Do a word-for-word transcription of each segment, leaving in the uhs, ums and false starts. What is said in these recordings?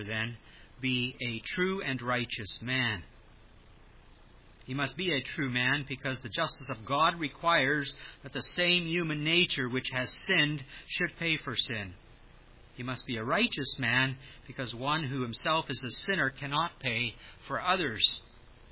then be a true and righteous man. He must be a true man because the justice of God requires that the same human nature which has sinned should pay for sin. He must be a righteous man because one who himself is a sinner cannot pay for others.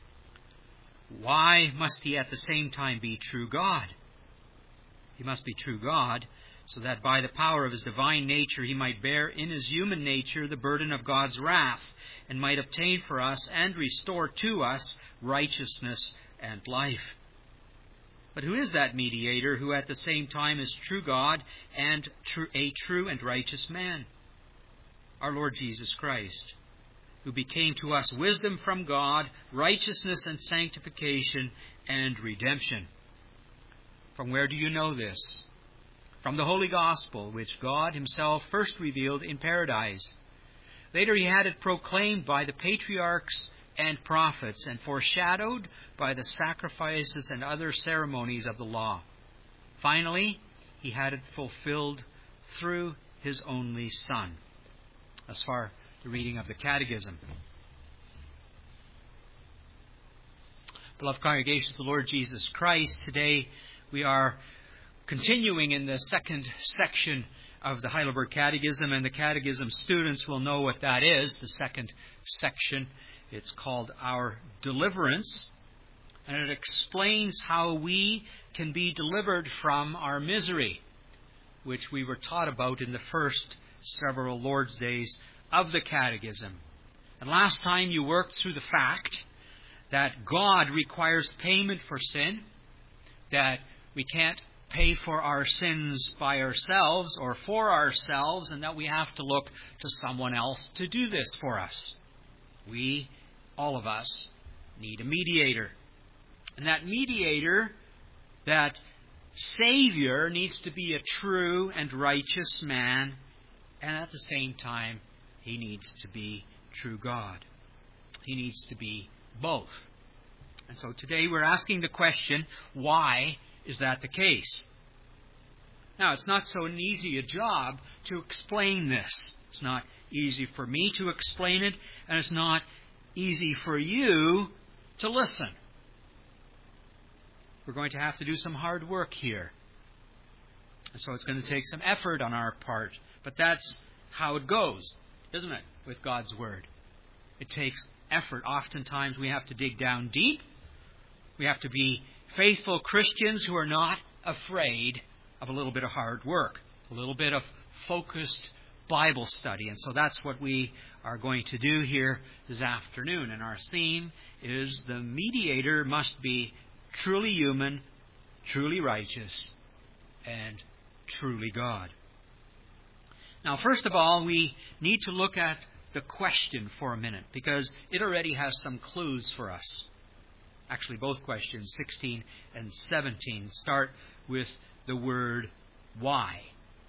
Why must he at the same time be true God? He must be true God so that by the power of his divine nature he might bear in his human nature the burden of God's wrath and might obtain for us and restore to us righteousness and life. But who is that mediator who at the same time is true God and tr- a true and righteous man? Our Lord Jesus Christ, who became to us wisdom from God, righteousness and sanctification and redemption. From where do you know this? From the Holy Gospel, which God himself first revealed in paradise. Later he had it proclaimed by the patriarchs and prophets and foreshadowed by the sacrifices and other ceremonies of the law. Finally, he had it fulfilled through his only Son. As far the reading of the Catechism. Beloved congregations of the Lord Jesus Christ, today we are continuing in the second section of the Heidelberg Catechism, and the Catechism students will know what that is, the second section. It's called Our Deliverance, and it explains how we can be delivered from our misery, which we were taught about in the first several Lord's Days of the Catechism. And last time you worked through the fact that God requires payment for sin, that we can't pay for our sins by ourselves or for ourselves, and that we have to look to someone else to do this for us. We, all of us, need a mediator. And that mediator, that Savior, needs to be a true and righteous man, and at the same time, he needs to be true God. He needs to be both. And so today we're asking the question, why is that the case? Now, it's not so an easy a job to explain this. It's not easy for me to explain it, and it's not easy for you to listen. We're going to have to do some hard work here. And so it's going to take some effort on our part. But that's how it goes, isn't it, with God's Word? It takes effort. Oftentimes we have to dig down deep. We have to be faithful Christians who are not afraid of a little bit of hard work, a little bit of focused Bible study. And so that's what we are going to do here this afternoon. And our theme is the mediator must be truly human, truly righteous, and truly God. Now, first of all, we need to look at the question for a minute, because it already has some clues for us. Actually, both questions, sixteen and seventeen, start with the word why.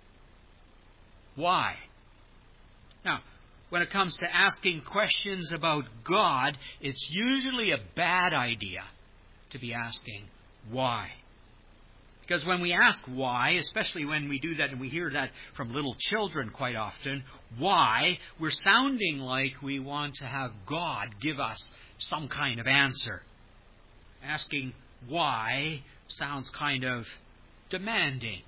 Why? Now, when it comes to asking questions about God, it's usually a bad idea to be asking why. Because when we ask why, especially when we do that and we hear that from little children quite often, why, we're sounding like we want to have God give us some kind of answer. Asking why sounds kind of demanding.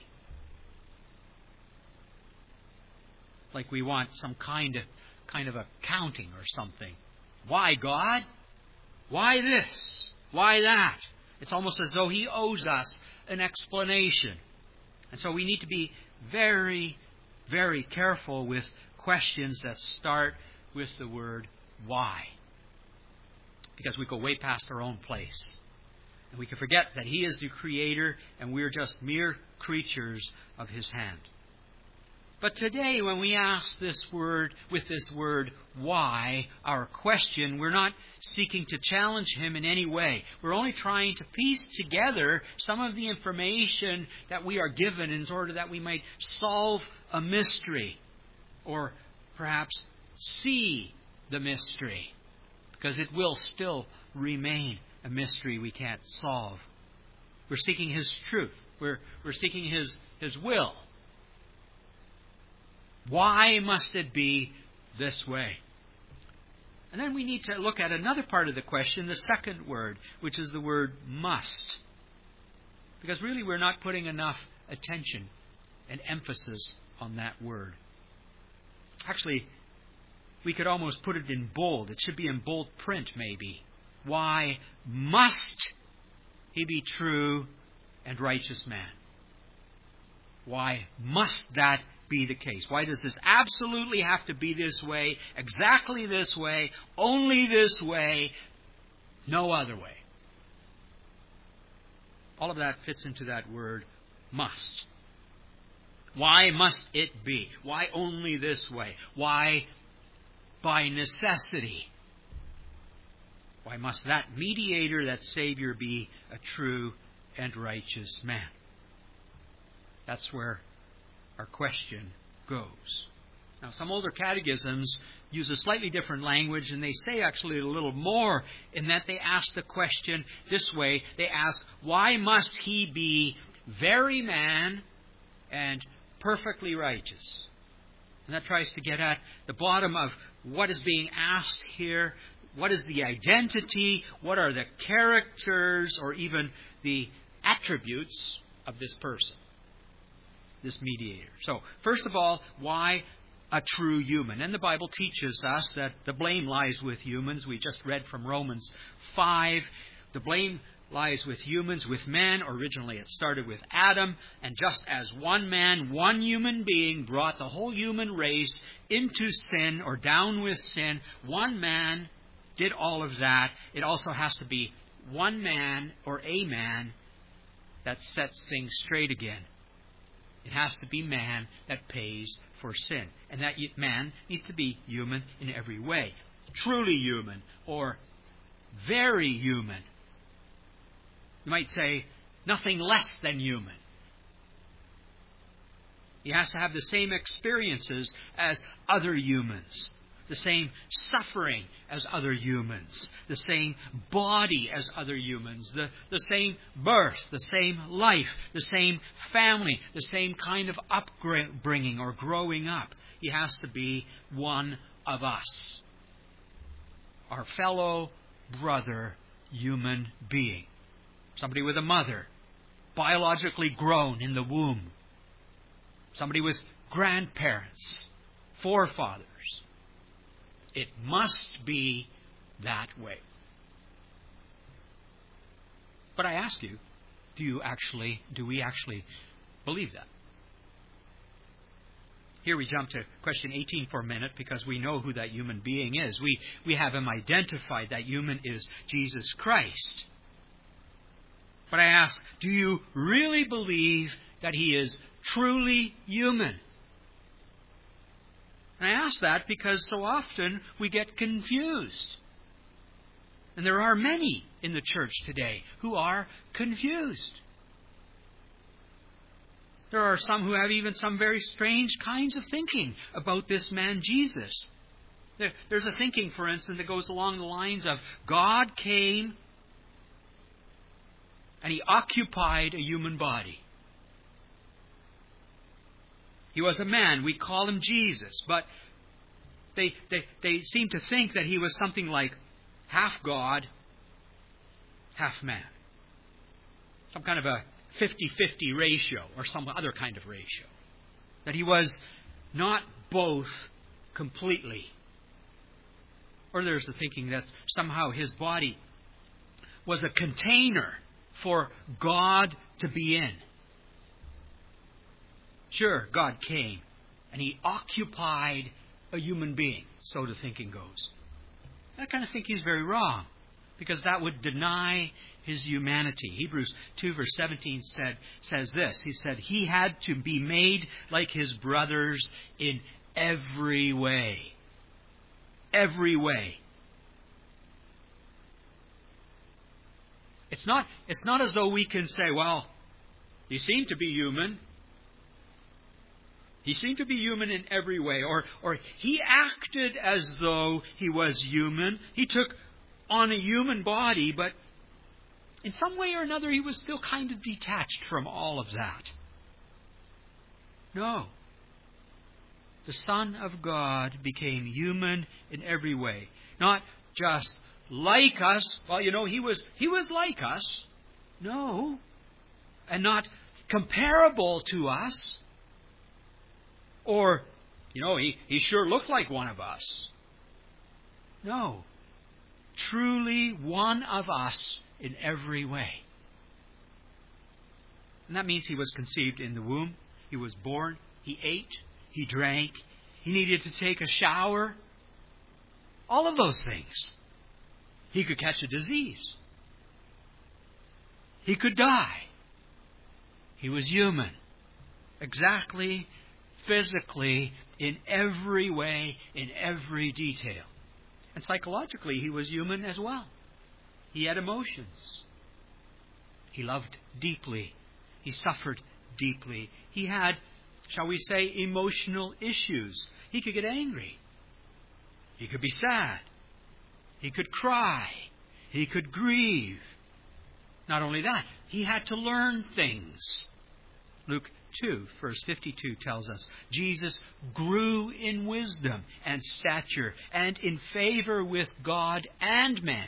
Like we want some kind of kind of accounting or something. Why, God? Why this? Why that? It's almost as though He owes us an explanation. And so we need to be very, very careful with questions that start with the word why. Because we go way past our own place. And we can forget that He is the Creator and we're just mere creatures of His hand. But today, when we ask this word, with this word, why, our question, we're not seeking to challenge Him in any way. We're only trying to piece together some of the information that we are given in order that we might solve a mystery. Or perhaps see the mystery. Because it will still remain a mystery we can't solve. We're seeking His truth. We're, we're seeking His, His will. Why must it be this way? And then we need to look at another part of the question, the second word, which is the word must. Because really we're not putting enough attention and emphasis on that word. Actually, we could almost put it in bold. It should be in bold print, maybe. Why must he be true and righteous man? Why must that be the case? Why does this absolutely have to be this way, exactly this way, only this way, no other way? All of that fits into that word must. Why must it be? Why only this way? Why by necessity? Why must that mediator, that Savior, be a true and righteous man? That's where our question goes. Now, some older catechisms use a slightly different language, and they say actually a little more in that they ask the question this way. They ask, why must he be very man and perfectly righteous? And that tries to get at the bottom of what is being asked here. What is the identity? What are the characters or even the attributes of this person, this mediator? So, first of all, why a true human? And the Bible teaches us that the blame lies with humans. We just read from Romans five. The blame lies with humans, with men. Originally it started with Adam. And just as one man, one human being brought the whole human race into sin or down with sin, one man did all of that. It also has to be one man or a man that sets things straight again. It has to be man that pays for sin. And that man needs to be human in every way. Truly human or very human. You might say nothing less than human. He has to have the same experiences as other humans. The same suffering as other humans. The same body as other humans. The, the same birth. The same life. The same family. The same kind of upbringing or growing up. He has to be one of us. Our fellow brother human being. Somebody with a mother. Biologically grown in the womb. Somebody with grandparents. Forefathers. It must be that way. But I ask you, do you actually, do we actually believe that? Here we jump to question eighteen for a minute because we know who that human being is. We, we have him identified. That human is Jesus Christ. But I ask, do you really believe that he is truly human? And I ask that because so often we get confused. And there are many in the church today who are confused. There are some who have even some very strange kinds of thinking about this man Jesus. There, there's a thinking, for instance, that goes along the lines of God came and he occupied a human body. He was a man. We call him Jesus. But they, they, they seem to think that he was something like half God, half man. Some kind of a fifty-fifty ratio or some other kind of ratio. That he was not both completely. Or there's the thinking that somehow his body was a container for God to be in. Sure, God came and he occupied a human being, so the thinking goes. That kind of thinking is very wrong because that would deny his humanity. Hebrews two verse seventeen said, says this. He said, he had to be made like his brothers in every way. Every way. It's not, it's not as though we can say, well, he seemed to be human. He seemed to be human in every way. Or, or he acted as though he was human. He took on a human body, but in some way or another he was still kind of detached from all of that. No. the Son of God became human in every way. Not just like us. Well, you know, he was he was like us. No. And not comparable to us. Or, you know, he, he sure looked like one of us. No. Truly one of us in every way. And that means he was conceived in the womb. He was born. He ate. He drank. He needed to take a shower. All of those things. He could catch a disease. He could die. He was human. Exactly, physically, in every way, in every detail. And psychologically, he was human as well. He had emotions. He loved deeply. He suffered deeply. He had, shall we say, emotional issues. He could get angry. He could be sad. He could cry. He could grieve. Not only that, he had to learn things. Luke two, verse fifty-two tells us, Jesus grew in wisdom and stature and in favor with God and men.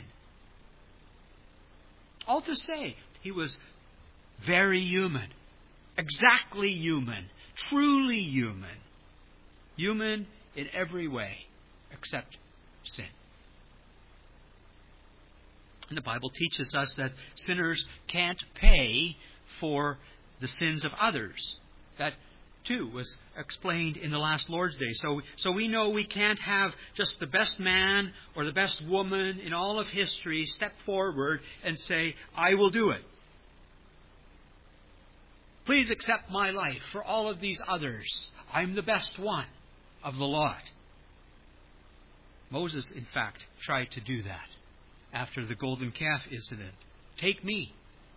All to say, he was very human, exactly human, truly human. Human in every way except sin. And the Bible teaches us that sinners can't pay for the sins of others. That, too, was explained in the last Lord's Day. So, so we know we can't have just the best man or the best woman in all of history step forward and say, I will do it. Please accept my life for all of these others. I'm the best one of the lot. Moses, in fact, tried to do that after the golden calf incident. Take me.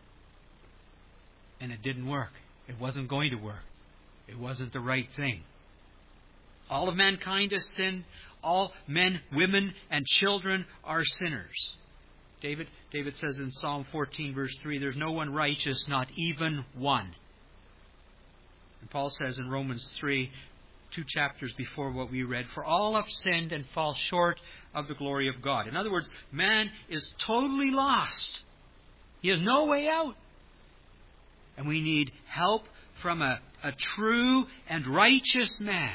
And it didn't work. It wasn't going to work. It wasn't the right thing. All of mankind has sinned. All men, women, and children are sinners. David, David says in Psalm fourteen, verse three, there's no one righteous, not even one. And Paul says in Romans three, two chapters before what we read, for all have sinned and fall short of the glory of God. In other words, man is totally lost. He has no way out. And we need help from a, a true and righteous man.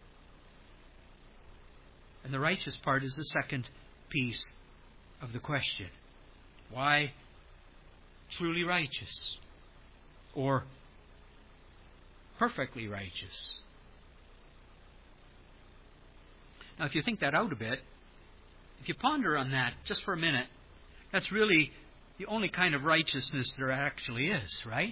And the righteous part is the second piece of the question. Why truly righteous? Or perfectly righteous? Now, if you think that out a bit, if you ponder on that just for a minute, that's really the only kind of righteousness there actually is, right?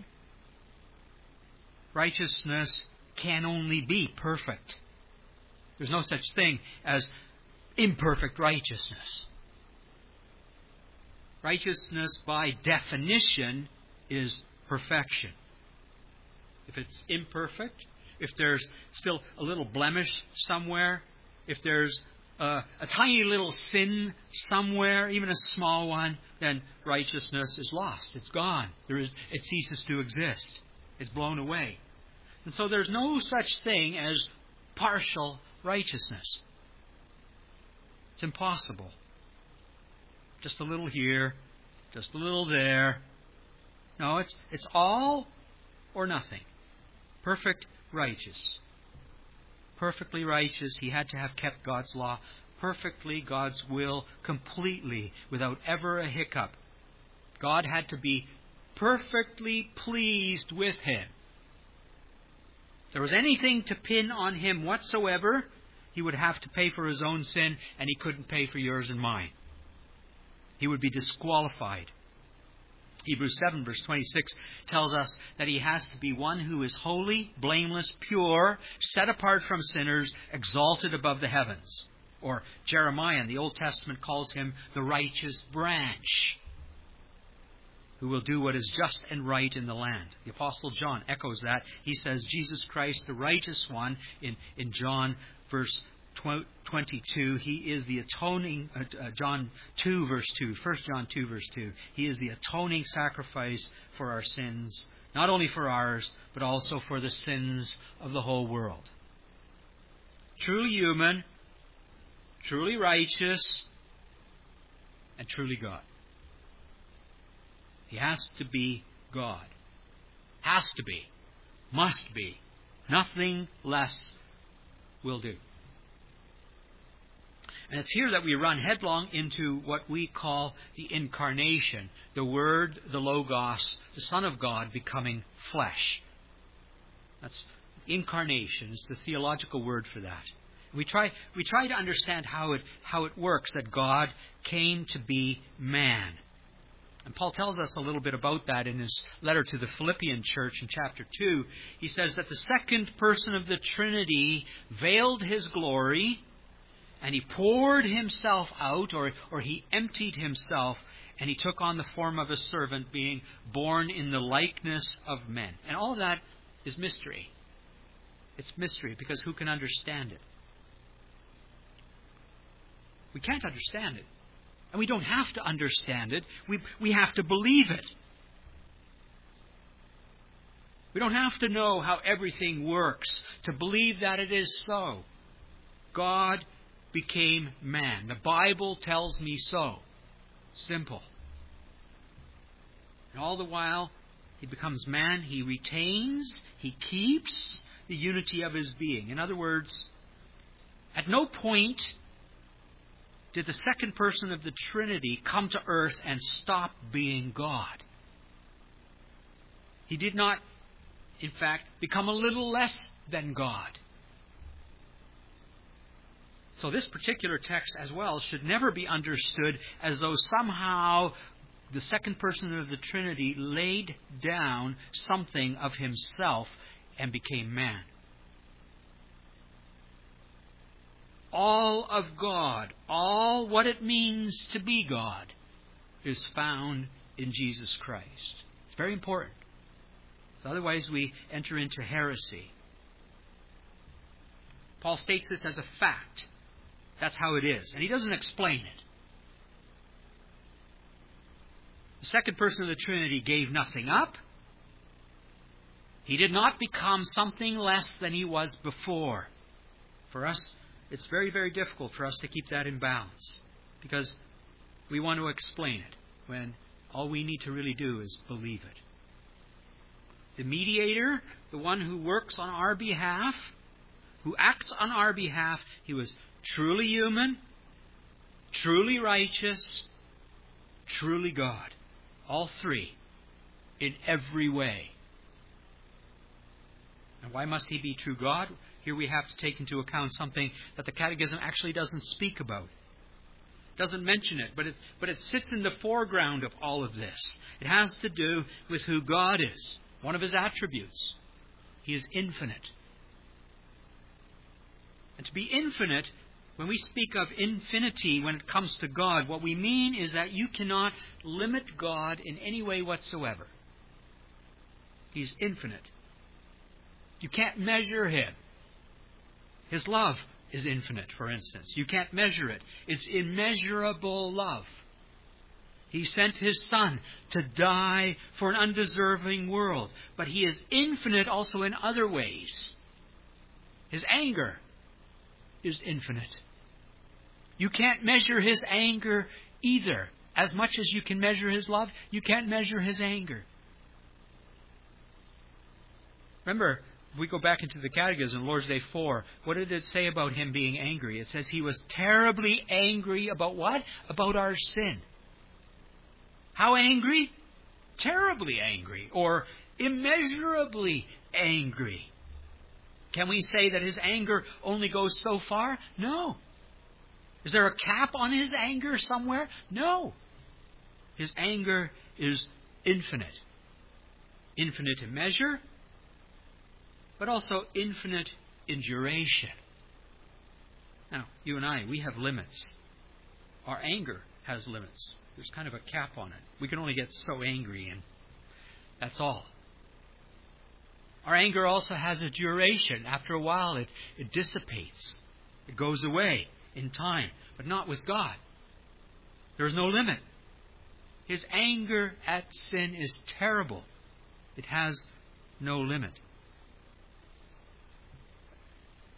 Righteousness can only be perfect. There's no such thing as imperfect righteousness. Righteousness, by definition, is perfection. If it's imperfect, if there's still a little blemish somewhere, if there's a, a tiny little sin somewhere, even a small one, then righteousness is lost. It's gone. There is, it ceases to exist. It's blown away. And so there's no such thing as partial righteousness. It's impossible. Just a little here, just a little there. No, it's it's all or nothing. Perfect righteous. Perfectly righteous, he had to have kept God's law perfectly, God's will completely, without ever a hiccup. God had to be perfectly pleased with him. If there was anything to pin on him whatsoever, he would have to pay for his own sin, and he couldn't pay for yours and mine. He would be disqualified. Hebrews seven, verse twenty-six tells us that he has to be one who is holy, blameless, pure, set apart from sinners, exalted above the heavens. Or Jeremiah in the Old Testament calls him the righteous branch, who will do what is just and right in the land. The Apostle John echoes that. He says, Jesus Christ, the righteous one, in, in John verse twenty-two, he is the atoning, uh, John two verse two, First John two verse two, he is the atoning sacrifice for our sins, not only for ours, but also for the sins of the whole world. truly human, truly righteous, and truly God. He has to be God. Has to be. Must be. Nothing less will do. And it's here that we run headlong into what we call the incarnation. The Word, the Logos, the Son of God becoming flesh. That's incarnation. It's the theological word for that. We try, we try to understand how it, how it works, that God came to be man. And Paul tells us a little bit about that in his letter to the Philippian church in chapter two. He says that the second person of the Trinity veiled his glory, and he poured himself out, or, or he emptied himself, and he took on the form of a servant, being born in the likeness of men. And all of that is mystery. It's mystery, because who can understand it? We can't understand it. And we don't have to understand it. We, we have to believe it. We don't have to know how everything works to believe that it is so. God became man. The Bible tells me so. Simple. And all the while, he becomes man. He retains, he keeps the unity of his being. In other words, at no point did the second person of the Trinity come to earth and stop being God. He did not, in fact, become a little less than God. So this particular text as well should never be understood as though somehow the second person of the Trinity laid down something of himself and became man. All of God, all what it means to be God, is found in Jesus Christ. It's very important. So otherwise we enter into heresy. Paul states this as a fact. That's how it is. And he doesn't explain it. The second person of the Trinity gave nothing up. He did not become something less than he was before. For us, it's very, very difficult for us to keep that in balance, because we want to explain it when all we need to really do is believe it. The mediator, the one who works on our behalf, who acts on our behalf, he was truly human, truly righteous, truly God. All three, in every way. And why must he be true God? Here we have to take into account something that the Catechism actually doesn't speak about. It doesn't mention it, but it, but it sits in the foreground of all of this. It has to do with who God is, one of his attributes. He is infinite. And to be infinite, when we speak of infinity when it comes to God, what we mean is that you cannot limit God in any way whatsoever. He's infinite. You can't measure him. His love is infinite, for instance. You can't measure it. It's immeasurable love. He sent his Son to die for an undeserving world. But he is infinite also in other ways. His anger is infinite. You can't measure his anger either. As much as you can measure his love, you can't measure his anger. Remember, if we go back into the Catechism, Lord's Day four, what did it say about him being angry? It says he was terribly angry about what? About our sin. How angry? Terribly angry, or immeasurably angry. Can we say that his anger only goes so far? No. Is there a cap on his anger somewhere? No. His anger is infinite. Infinite in measure, but also infinite in duration. Now, you and I, we have limits. Our anger has limits. There's kind of a cap on it. We can only get so angry, and that's all. Our anger also has a duration. After a while, it, it dissipates. It goes away in time, but not with God. There is no limit. His anger at sin is terrible. It has no limit.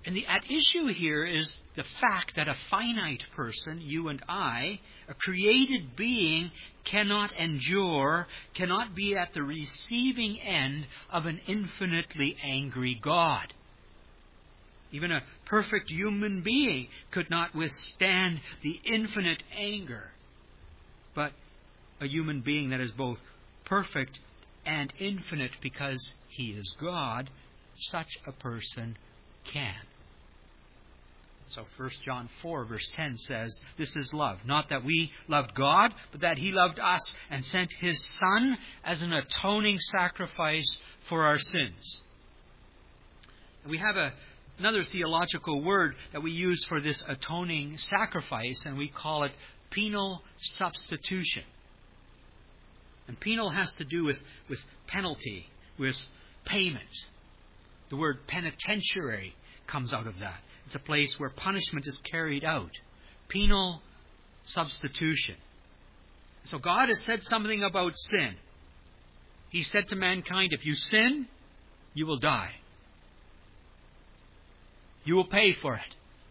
And the at issue here is the fact that a finite person, you and I, a created being, cannot endure, cannot be at the receiving end of an infinitely angry God. Even a perfect human being could not withstand the infinite anger. But a human being that is both perfect and infinite because he is God, such a person can. So First John four verse ten says, this is love. Not that we loved God, but that He loved us and sent His Son as an atoning sacrifice for our sins. And we have a, another theological word that we use for this atoning sacrifice, and we call it penal substitution. And penal has to do with, with penalty, with payment. The word penitentiary comes out of that. It's a place where punishment is carried out. Penal substitution. So God has said something about sin. He said to mankind, if you sin, you will die. You will pay for it.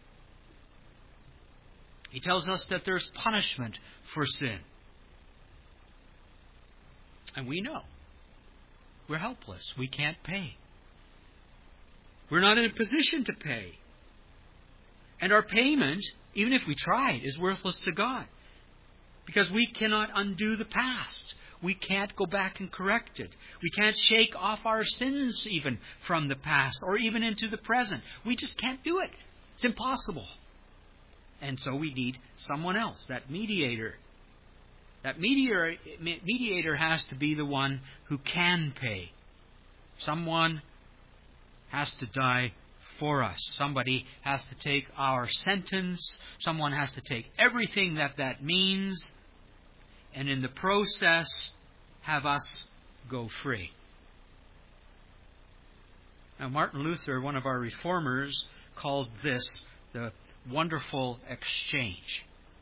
He tells us that there's punishment for sin. And we know. We're helpless. We can't pay. We're not in a position to pay. And our payment, even if we tried, is worthless to God. Because we cannot undo the past. We can't go back and correct it. We can't shake off our sins even from the past or even into the present. We just can't do it. It's impossible. And so we need someone else, that mediator. That mediator, mediator has to be the one who can pay. Someone has to die for us. Somebody has to take our sentence. Someone has to take everything that that means, and in the process have us go free. Now, Martin Luther, one of our reformers, called this the wonderful exchange.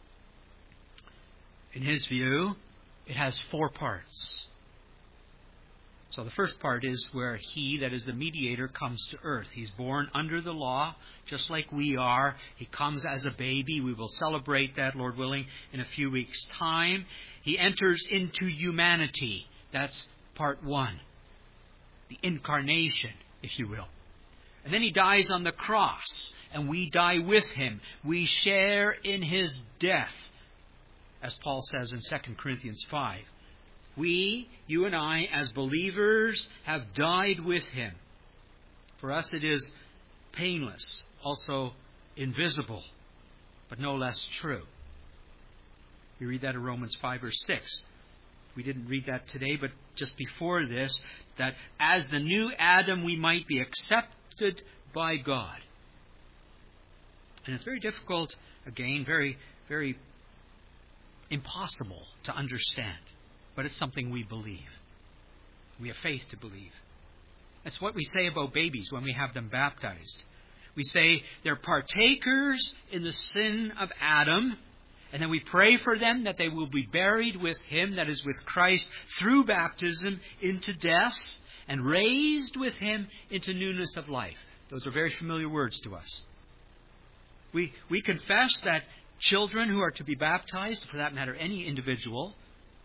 In his view, it has four parts. So the first part is where He, that is the mediator, comes to earth. He's born under the law, just like we are. He comes as a baby. We will celebrate that, Lord willing, in a few weeks' time. He enters into humanity. That's part one. The incarnation, if you will. And then He dies on the cross, and we die with Him. We share in His death, as Paul says in Second Corinthians five. We, you and I, as believers, have died with Him. For us it is painless, also invisible, but no less true. We read that in Romans five or six. We didn't read that today, but just before this, that as the new Adam we might be accepted by God. And it's very difficult, again, very, very impossible to understand. But it's something we believe. We have faith to believe. That's what we say about babies when we have them baptized. We say they're partakers in the sin of Adam, and then we pray for them that they will be buried with Him, that is with Christ, through baptism into death, and raised with Him into newness of life. Those are very familiar words to us. We, we confess that children who are to be baptized, for that matter any individual,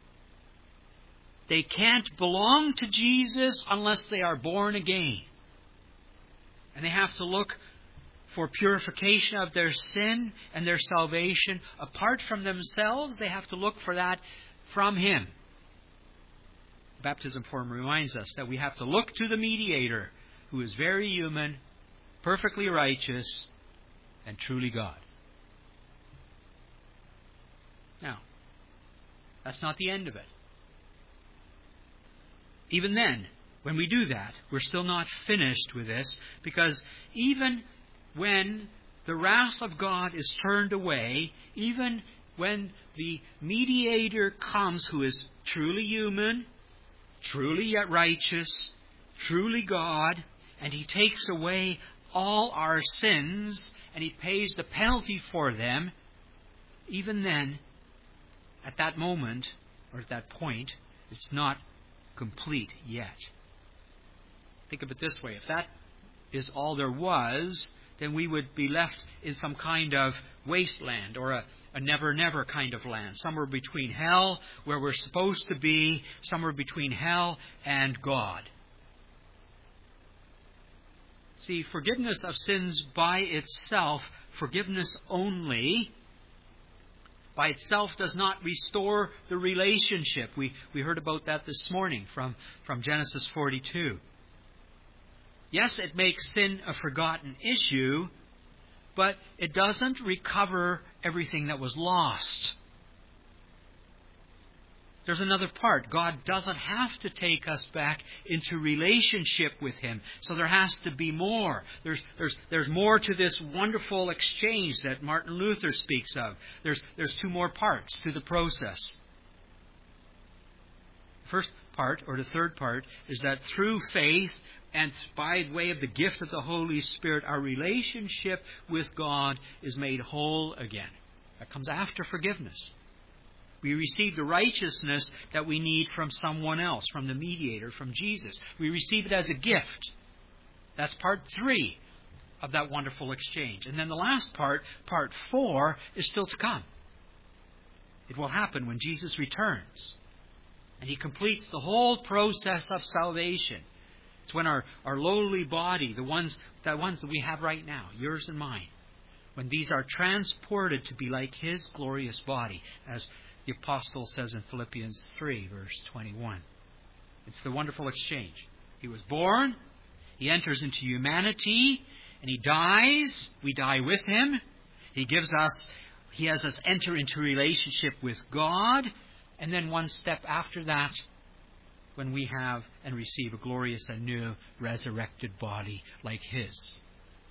they can't belong to Jesus unless they are born again. And they have to look for purification of their sin and their salvation. Apart from themselves, they have to look for that from Him. The baptism form reminds us that we have to look to the mediator, who is very human, perfectly righteous, and truly God. Now, that's not the end of it. Even then, when we do that, we're still not finished with this, because even when the wrath of God is turned away, even when the mediator comes who is truly human, truly yet righteous, truly God, and He takes away all our sins, and He pays the penalty for them, even then, at that moment, or at that point, it's not complete yet. Think of it this way. If that is all there was, then we would be left in some kind of wasteland or a, a never-never kind of land, somewhere between hell, where we're supposed to be, somewhere between hell and God. See, forgiveness of sins by itself, forgiveness only, by itself does not restore the relationship. We we heard about that this morning from, from Genesis forty-two. Yes, it makes sin a forgotten issue, but it doesn't recover everything that was lost. There's another part. God doesn't have to take us back into relationship with Him. So there has to be more. There's, there's, there's more to this wonderful exchange that Martin Luther speaks of. There's, there's two more parts to the process. The first part, or the third part, is that through faith and by way of the gift of the Holy Spirit, our relationship with God is made whole again. That comes after forgiveness. We receive the righteousness that we need from someone else, from the mediator, from Jesus. We receive it as a gift. That's part three of that wonderful exchange. And then the last part, part four, is still to come. It will happen when Jesus returns. And He completes the whole process of salvation. It's when our, our lowly body, the ones, the ones that we have right now, yours and mine, when these are transported to be like His glorious body, as the apostle says in Philippians three, verse twenty-one. It's the wonderful exchange. He was born, He enters into humanity, and He dies. We die with Him. He gives us, He has us enter into relationship with God. And then one step after that, when we have and receive a glorious and new resurrected body like His.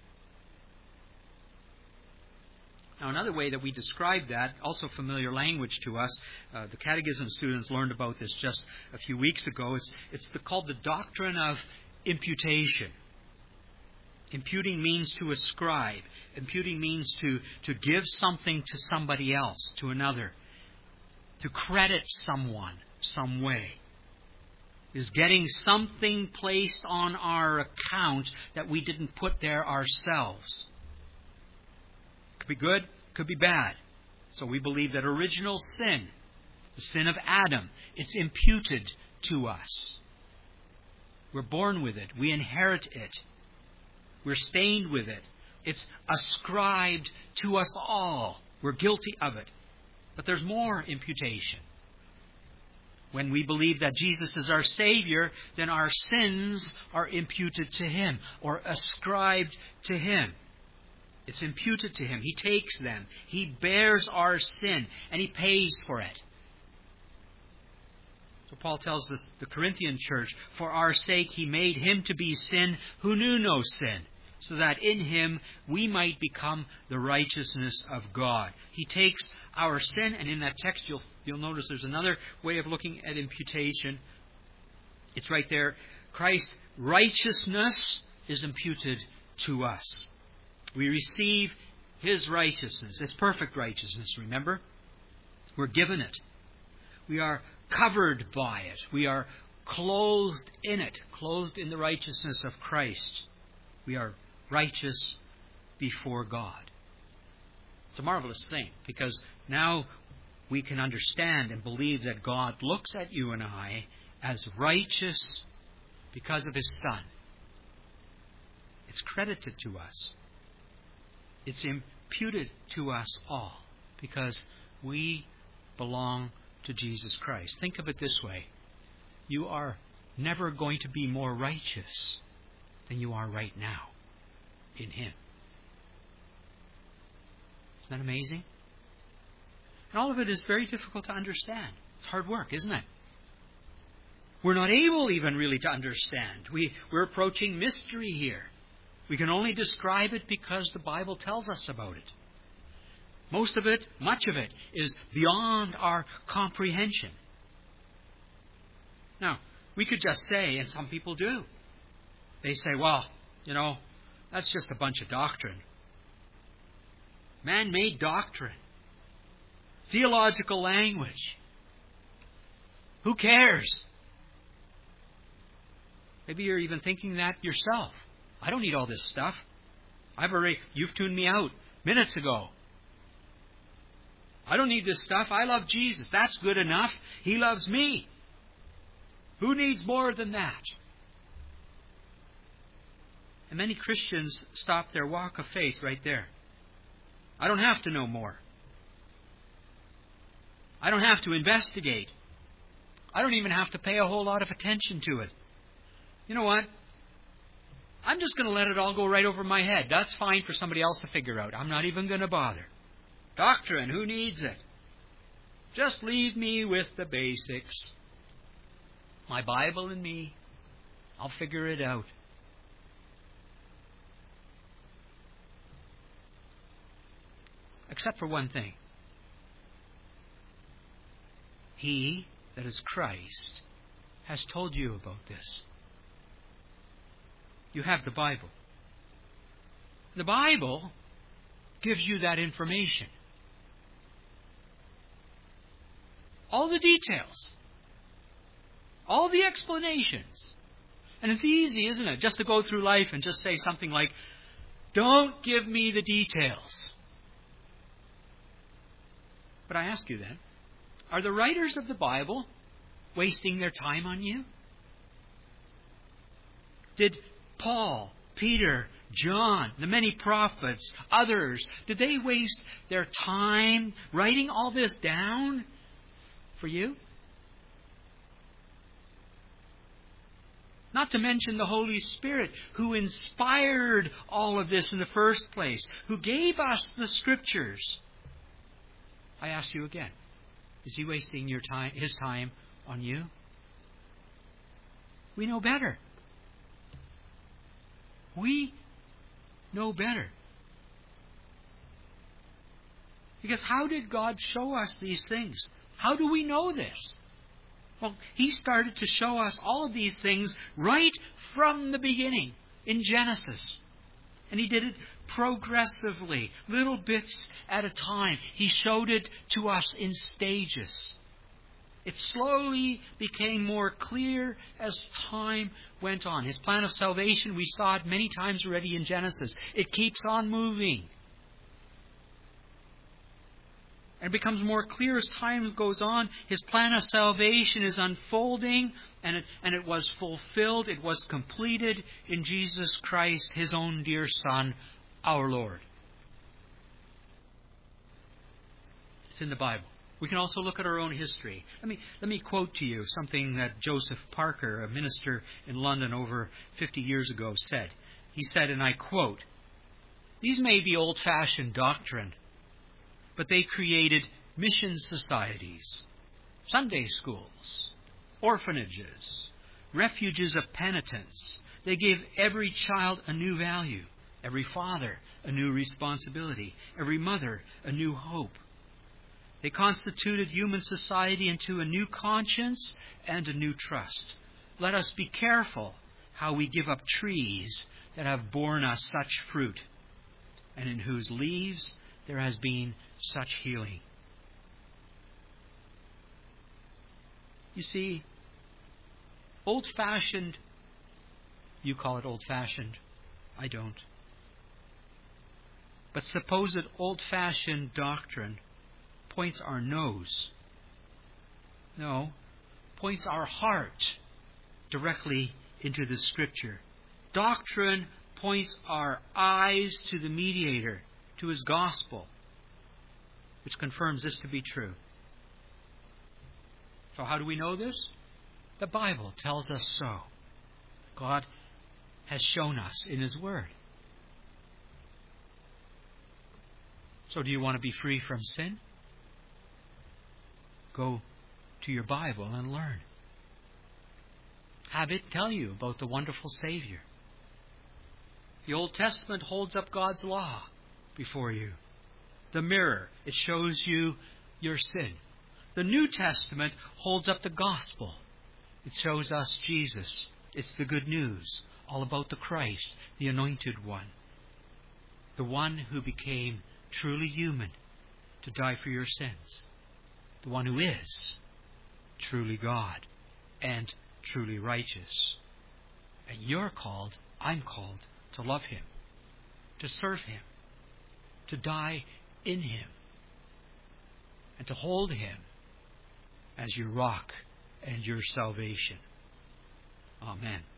Now, another way that we describe that, also familiar language to us, uh, the Catechism students learned about this just a few weeks ago. It's, it's the, called the doctrine of imputation. Imputing means to ascribe. Imputing means to, to give something to somebody else, to another. To credit someone some way. Is getting something placed on our account that we didn't put there ourselves. Could be good, could be bad. So we believe that original sin, the sin of Adam, it's imputed to us. We're born with it. We inherit it. We're stained with it. It's ascribed to us all. We're guilty of it. But there's more imputation. When we believe that Jesus is our Savior, then our sins are imputed to Him or ascribed to Him. It's imputed to Him. He takes them. He bears our sin and He pays for it. So Paul tells us, the Corinthian church, for our sake He made Him to be sin who knew no sin, so that in Him we might become the righteousness of God. He takes our sin, and in that text you'll, you'll notice there's another way of looking at imputation. It's right there. Christ's righteousness is imputed to us. We receive His righteousness. It's perfect righteousness, remember? We're given it. We are covered by it. We are clothed in it, clothed in the righteousness of Christ. We are righteous before God. It's a marvelous thing, because now we can understand and believe that God looks at you and I as righteous because of His Son. It's credited to us. It's imputed to us all because we belong to Jesus Christ. Think of it this way. You are never going to be more righteous than you are right now in Him. Isn't that amazing? And all of it is very difficult to understand. It's hard work, isn't it? We're not able even really to understand. We, we're approaching mystery here. We can only describe it because the Bible tells us about it. Most of it, much of it, is beyond our comprehension. Now, we could just say, and some people do, they say, well, you know, that's just a bunch of doctrine. Man-made doctrine. Theological language. Who cares? Maybe you're even thinking that yourself. I don't need all this stuff. I've already, you've tuned me out minutes ago. I don't need this stuff. I love Jesus. That's good enough. He loves me. Who needs more than that? And many Christians stop their walk of faith right there. I don't have to know more. I don't have to investigate. I don't even have to pay a whole lot of attention to it. You know what? I'm just going to let it all go right over my head. That's fine for somebody else to figure out. I'm not even going to bother. Doctrine, who needs it? Just leave me with the basics. My Bible and me. I'll figure it out. Except for one thing. He, that is Christ, has told you about this. You have the Bible. The Bible gives you that information. All the details. All the explanations. And it's easy, isn't it, just to go through life and just say something like, don't give me the details. But I ask you then, are the writers of the Bible wasting their time on you? Did Paul, Peter, John, the many prophets, others, did they waste their time writing all this down for you? Not to mention the Holy Spirit, who inspired all of this in the first place, who gave us the Scriptures. I ask you again, is he wasting your time, his time on you? We know better. We know better. Because how did God show us these things? How do we know this? Well, He started to show us all of these things right from the beginning, in Genesis. And He did it progressively, little bits at a time. He showed it to us in stages. It slowly became more clear as time went on. His plan of salvation, we saw it many times already in Genesis. It keeps on moving. And it becomes more clear as time goes on. His plan of salvation is unfolding, and it, and it was fulfilled. It was completed in Jesus Christ, His own dear Son, our Lord. It's in the Bible. We can also look at our own history. Let me, let me quote to you something that Joseph Parker, a minister in London over fifty years ago, said. He said, and I quote, "These may be old-fashioned doctrine, but they created mission societies, Sunday schools, orphanages, refuges of penitence. They gave every child a new value, every father a new responsibility, every mother a new hope. They constituted human society into a new conscience and a new trust. Let us be careful how we give up trees that have borne us such fruit, and in whose leaves there has been such healing." You see, old-fashioned, you call it old-fashioned, I don't. But supposed old-fashioned doctrine points our nose. No, points our heart directly into the Scripture. Doctrine points our eyes to the mediator, to His gospel, which confirms this to be true. So how do we know this? The Bible tells us so. God has shown us in His Word. So do you want to be free from sin? Go to your Bible and learn. Have it tell you about the wonderful Savior. The Old Testament holds up God's law before you. The mirror, it shows you your sin. The New Testament holds up the gospel. It shows us Jesus. It's the good news, all about the Christ, the Anointed One. The one who became truly human to die for your sins. The one who is truly God and truly righteous. And you're called, I'm called, to love Him. to serve Him, to die in Him, and to hold Him as your rock and your salvation. Amen.